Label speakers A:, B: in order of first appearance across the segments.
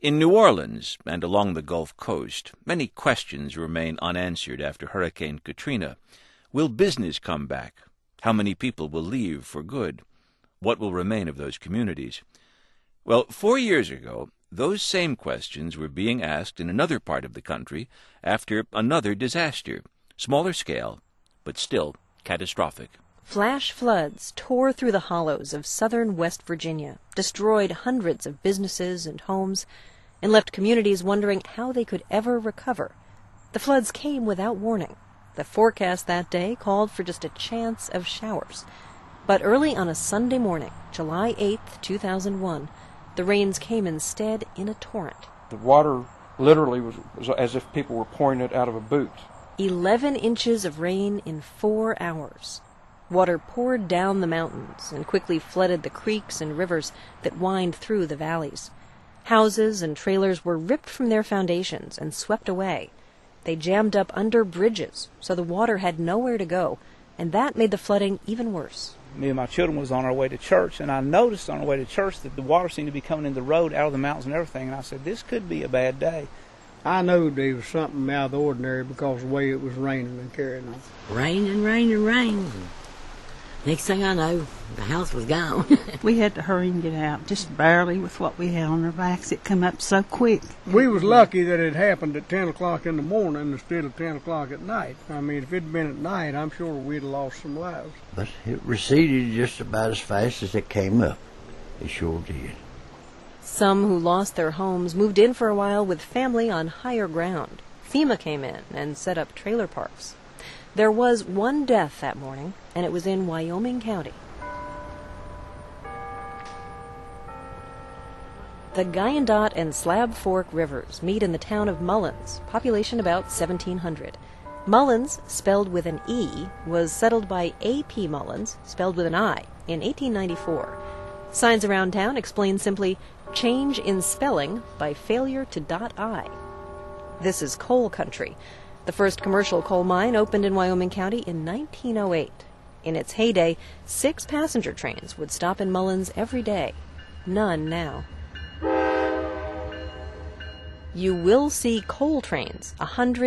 A: In New Orleans and along the Gulf Coast, many questions remain unanswered after Hurricane Katrina. Will business come back? How many people will leave for good? What will remain of those communities? Well, 4 years ago, those same questions were being asked in another part of the country after another disaster, smaller scale, but still catastrophic.
B: Flash floods tore through the hollows of southern West Virginia, destroyed hundreds of businesses and homes, and left communities wondering how they could ever recover. The floods came without warning. The forecast that day called for just a chance of showers. But early on a Sunday morning, July 8th, 2001, the rains came instead in a torrent.
C: The water literally was as if people were pouring it out of a boot.
B: 11 inches of rain in 4 hours. Water poured down the mountains and quickly flooded the creeks and rivers that wind through the valleys. Houses and trailers were ripped from their foundations and swept away. They jammed up under bridges, so the water had nowhere to go, and that made the flooding even worse.
D: Me and my children was on our way to church, and I noticed on our way to church that the water seemed to be coming in the road out of the mountains and everything, and I said, this could be a bad day.
E: I knew there was something out of the ordinary because of the way it was raining and carrying on.
F: Rain and rain and rain. Next thing I know, the house was gone.
G: We had to hurry and get out, just barely with what we had on our backs. It come up so quick.
E: We was lucky that it happened at 10 o'clock in the morning instead of 10 o'clock at night. I mean, if it had been at night, I'm sure we'd have lost some lives.
H: But it receded just about as fast as it came up. It sure did.
B: Some who lost their homes moved in for a while with family on higher ground. FEMA came in and set up trailer parks. There was one death that morning, and it was in Wyoming County. The Guyandotte and Slab Fork rivers meet in the town of Mullins, population about 1,700. Mullins, spelled with an E, was settled by A.P. Mullins, spelled with an I, in 1894. Signs around town explain simply, change in spelling by failure to dot I. This is coal country. The first commercial coal mine opened in Wyoming County in 1908. In its heyday, 6 passenger trains would stop in Mullins every day. None now. You will see coal trains,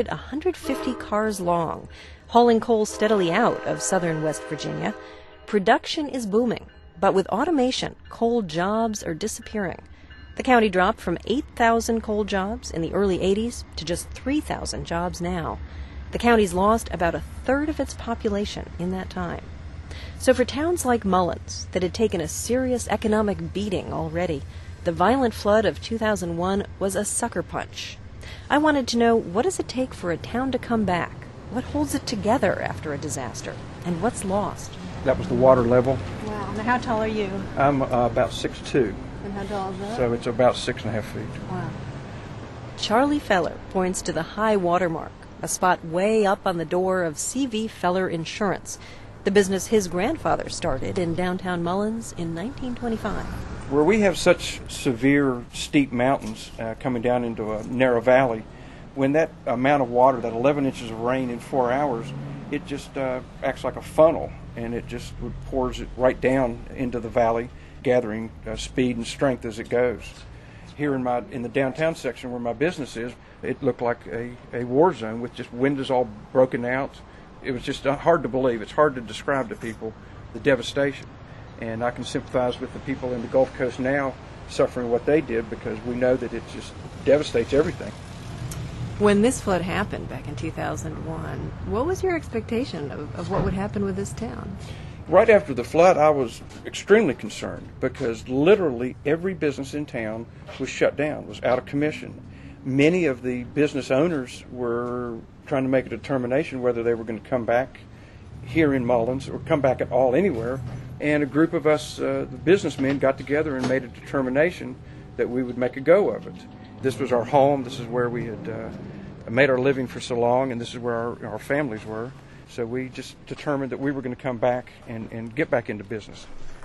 B: 150 cars long, hauling coal steadily out of southern West Virginia. Production is booming, but with automation, coal jobs are disappearing. The county dropped from 8,000 coal jobs in the early 80s to just 3,000 jobs now. The county's lost about a third of its population in that time. So for towns like Mullins, that had taken a serious economic beating already, the violent flood of 2001 was a sucker punch. I wanted to know, what does it take for a town to come back? What holds it together after a disaster? And what's lost?
C: That was the water level.
B: Wow. Now, how tall are you?
C: I'm about 6'2".
B: And how tall is that?
C: So it's about 6.5 feet.
B: Wow. Charlie Feller points to the high water mark, a spot way up on the door of C.V. Feller Insurance, the business his grandfather started in downtown Mullins in 1925.
C: Where we have such severe, steep mountains coming down into a narrow valley, when that amount of water, that 11 inches of rain in 4 hours, it just acts like a funnel, and it just pours it right down into the valley, gathering speed and strength as it goes. Here in the downtown section where my business is, it looked like a war zone with just windows all broken out. It was just hard to believe. It's hard to describe to people the devastation. And I can sympathize with the people in the Gulf Coast now suffering what they did, because we know that it just devastates everything.
B: When this flood happened back in 2001, what was your expectation of what would happen with this town?
C: Right after the flood, I was extremely concerned, because literally every business in town was shut down, was out of commission. Many of the business owners were trying to make a determination whether they were going to come back here in Mullins or come back at all anywhere. And a group of us, the businessmen, got together and made a determination that we would make a go of it. This was our home. This is where we had made our living for so long, and this is where our families were. So we just determined that we were going to come back and get back into business.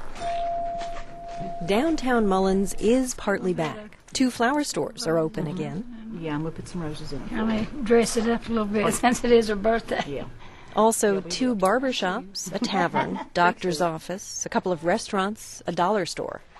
B: Downtown Mullins is partly back. 2 flower stores are open again.
F: Yeah, I'm going to put some roses in.
I: I'm going to dress it up a little bit since it is her birthday.
F: Yeah.
B: Also 2 barber shops, a tavern, doctor's office, a couple of restaurants, a dollar store.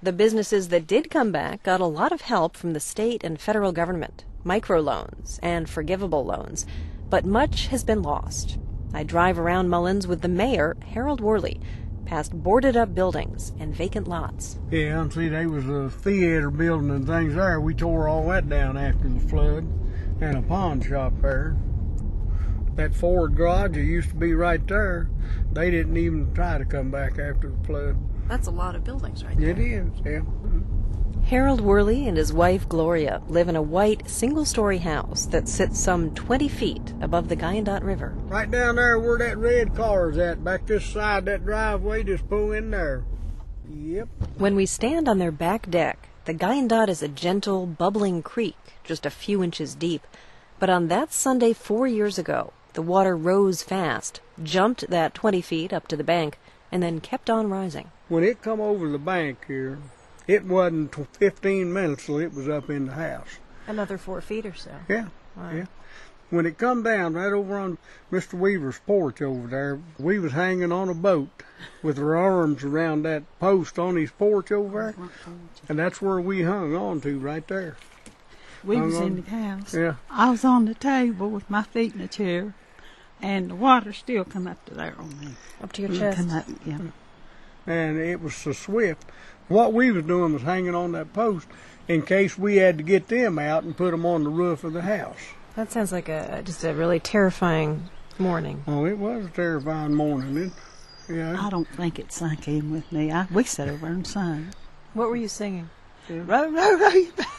B: The businesses that did come back got a lot of help from the state and federal government, microloans and forgivable loans, but much has been lost. I drive around Mullins with the mayor, Harold Worley, past boarded-up buildings and vacant lots.
E: Yeah, and see, there was a theater building and things there. We tore all that down after the flood, and a pawn shop there. That Ford garage that used to be right there, they didn't even try to come back after the flood.
B: That's a lot of buildings right there.
E: It is, yeah.
B: Harold Worley and his wife Gloria live in a white single-story house that sits some 20 feet above the Guyandotte River.
E: Right down there where that red car is at, back this side, that driveway, just pull in there. Yep.
B: When we stand on their back deck, the Guyandotte is a gentle, bubbling creek, just a few inches deep. But on that Sunday 4 years ago, the water rose fast, jumped that 20 feet up to the bank, and then kept on rising.
E: When it come over the bank here, it wasn't 15 minutes till it was up in the house.
B: Another 4 feet or so.
E: Yeah,
B: Wow.
E: yeah. When it come down right over on Mr. Weaver's porch over there, we was hanging on a boat with our arms around that post on his porch over there, and that's where we hung on to right there.
G: We
E: Hung
G: was
E: on.
G: in the house.
E: Yeah.
G: I was on the table with my feet in a chair, and the water still come up to there on me.
B: Up to your chest.
G: Come up, yeah.
E: And it was so swift. What we was doing was hanging on that post in case we had to get them out and put them on the roof of the house.
B: That sounds like just a really terrifying morning.
E: Oh, it was a terrifying morning.
G: I don't think it sunk in with me. We sat over and sang.
B: What were you singing?
G: Row, row, row you back.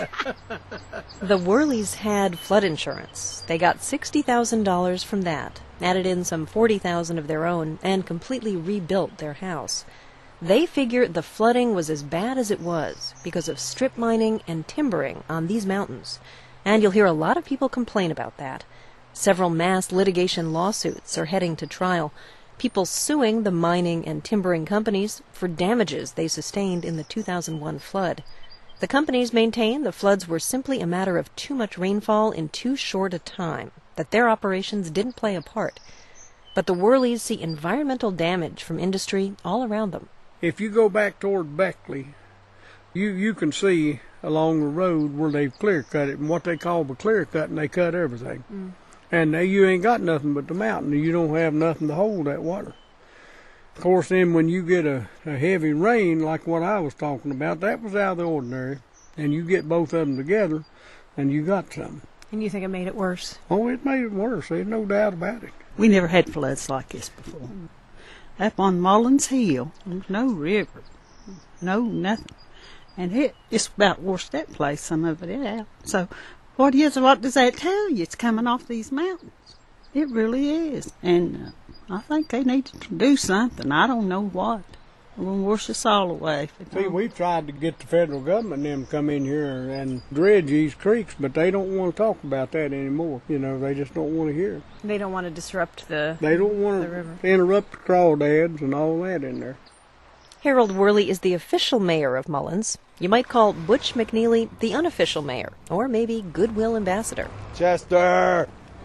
B: The Worleys had flood insurance. They got $60,000 from that, added in some $40,000 of their own, and completely rebuilt their house. They figure the flooding was as bad as it was because of strip mining and timbering on these mountains. And you'll hear a lot of people complain about that. Several mass litigation lawsuits are heading to trial. People suing the mining and timbering companies for damages they sustained in the 2001 flood. The companies maintain the floods were simply a matter of too much rainfall in too short a time, that their operations didn't play a part. But the Worleys see environmental damage from industry all around them.
E: If you go back toward Beckley, you can see along the road where they've clear cut it, and what they call the clear cut, and they cut everything. And you ain't got nothing but the mountain, and you don't have nothing to hold that water. Of course, then when you get a heavy rain like what I was talking about, that was out of the ordinary. And you get both of them together, and you got something.
B: And you think it made it worse?
E: Oh, it made it worse. There's no doubt about it.
G: We never had floods like this before. Up on Mullins Hill, there's no river, no nothing. And it's about washed that place, some of it out. So what does that tell you? It's coming off these mountains. It really is. And I think they need to do something. I don't know what. We're going to wash us all away.
E: See, we've tried to get the federal government and them to come in here and dredge these creeks, but they don't want to talk about that anymore. You know, they just don't want to hear it.
B: They don't want to disrupt
E: They don't want
B: river.
E: to interrupt the crawdads and all that in there.
B: Harold Worley is the official mayor of Mullins. You might call Butch McNeely the unofficial mayor, or maybe Goodwill ambassador.
J: Chester!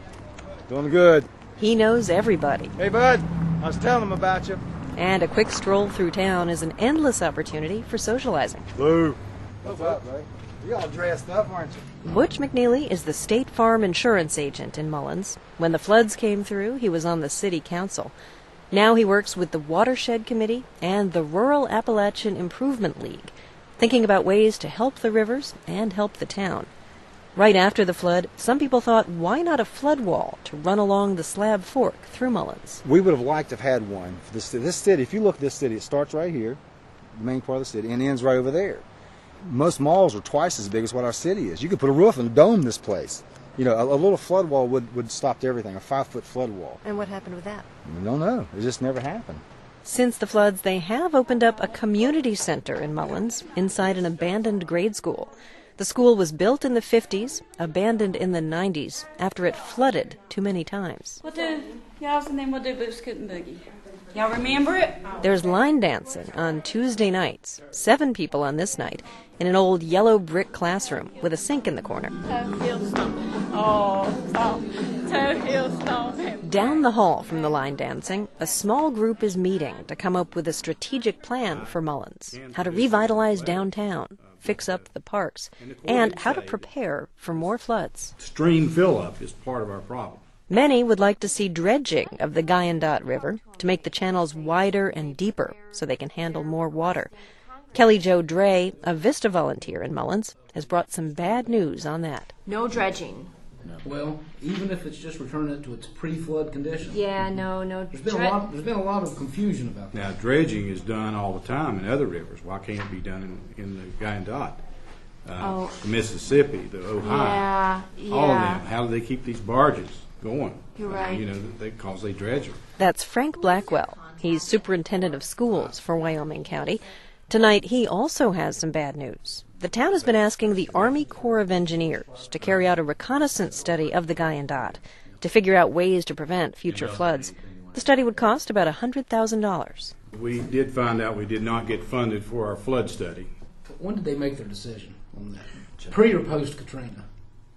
J: Doing good.
B: He knows everybody.
J: Hey, bud. I was telling him about you.
B: And a quick stroll through town is an endless opportunity for socializing.
J: Lou. What's up, buddy? You all dressed up, aren't you?
B: Butch McNeely is the State Farm insurance agent in Mullins. When the floods came through, he was on the city council. Now he works with the Watershed Committee and the Rural Appalachian Improvement League, thinking about ways to help the rivers and help the town. Right after the flood, some people thought, why not a flood wall to run along the Slab Fork through Mullins?
J: We would have liked to have had one. This city, if you look at this city, it starts right here, the main part of the city, and ends right over there. Most malls are twice as big as what our city is. You could put a roof and dome this place. You know, a little flood wall would stop everything, a 5-foot flood wall.
B: And what happened with that?
J: We don't know. It just never happened.
B: Since the floods, they have opened up a community center in Mullins inside an abandoned grade school. The school was built in the 50s, abandoned in the 90s, after it flooded too many times.
K: We'll do y'all's and then we'll do Boo Scoot and Boogie. Y'all remember it?
B: There's line dancing on Tuesday nights, 7 people on this night, in an old yellow brick classroom with a sink in the corner.
K: Feel the stomp.
I: Oh, stop. Toe stop.
B: Down the hall from the line dancing, a small group is meeting to come up with a strategic plan for Mullins, how to revitalize downtown, fix up the parks, and how to prepare for more floods.
L: Stream fill-up is part of our problem.
B: Many would like to see dredging of the Guyandotte River to make the channels wider and deeper so they can handle more water. Kelly Jo Dre, a Vista volunteer in Mullins, has brought some bad news on that.
M: No dredging.
N: Well, even if it's just returning it to its pre-flood condition.
M: Yeah, no.
N: There's been a lot of confusion about that.
L: Now, dredging is done all the time in other rivers. Why can't it be done in the Guyandotte? The Mississippi, the Ohio, all of them. How do they keep these barges going?
M: You're right.
L: Because they dredge them.
B: That's Frank Blackwell. He's superintendent of schools for Wyoming County. Tonight, he also has some bad news. The town has been asking the Army Corps of Engineers to carry out a reconnaissance study of the Guyandotte to figure out ways to prevent future floods. The study would cost about $100,000.
L: We did find out we did not get funded for our flood study.
N: When did they make their decision on that? Pre or post Katrina?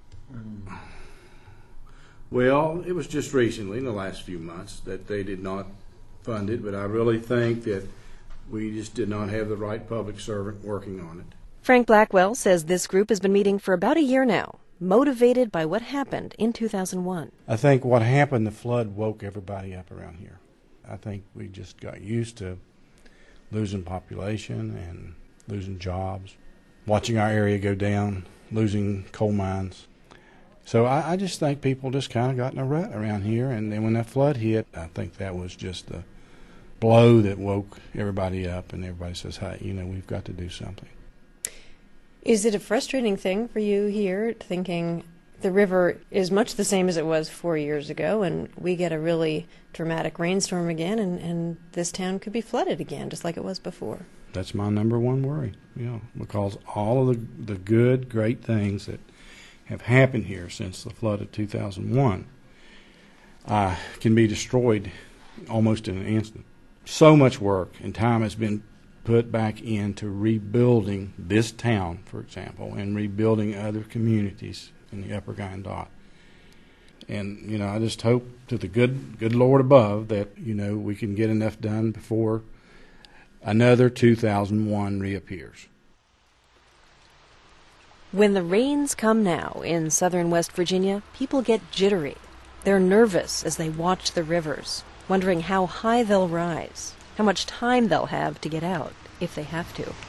L: Well, it was just recently, in the last few months, that they did not fund it, but I really think that we just did not have the right public servant working on it.
B: Frank Blackwell says this group has been meeting for about a year now, motivated by what happened in 2001.
L: I think what happened, the flood woke everybody up around here. I think we just got used to losing population and losing jobs, watching our area go down, losing coal mines. So I just think people just kind of got in a rut around here, and then when that flood hit, I think that was just the blow that woke everybody up, and everybody says, hey, we've got to do something.
B: Is it a frustrating thing for you here, thinking the river is much the same as it was 4 years ago, and we get a really dramatic rainstorm again, and this town could be flooded again, just like it was before?
L: That's my number one worry, because all of the good, great things that have happened here since the flood of 2001 can be destroyed almost in an instant. So much work and time has been put back into rebuilding this town, for example, and rebuilding other communities in the Upper Guyandotte. And, I just hope to the good Lord above that, we can get enough done before another 2001 reappears.
B: When the rains come now in southern West Virginia, people get jittery. They're nervous as they watch the rivers, wondering how high they'll rise, how much time they'll have to get out, if they have to.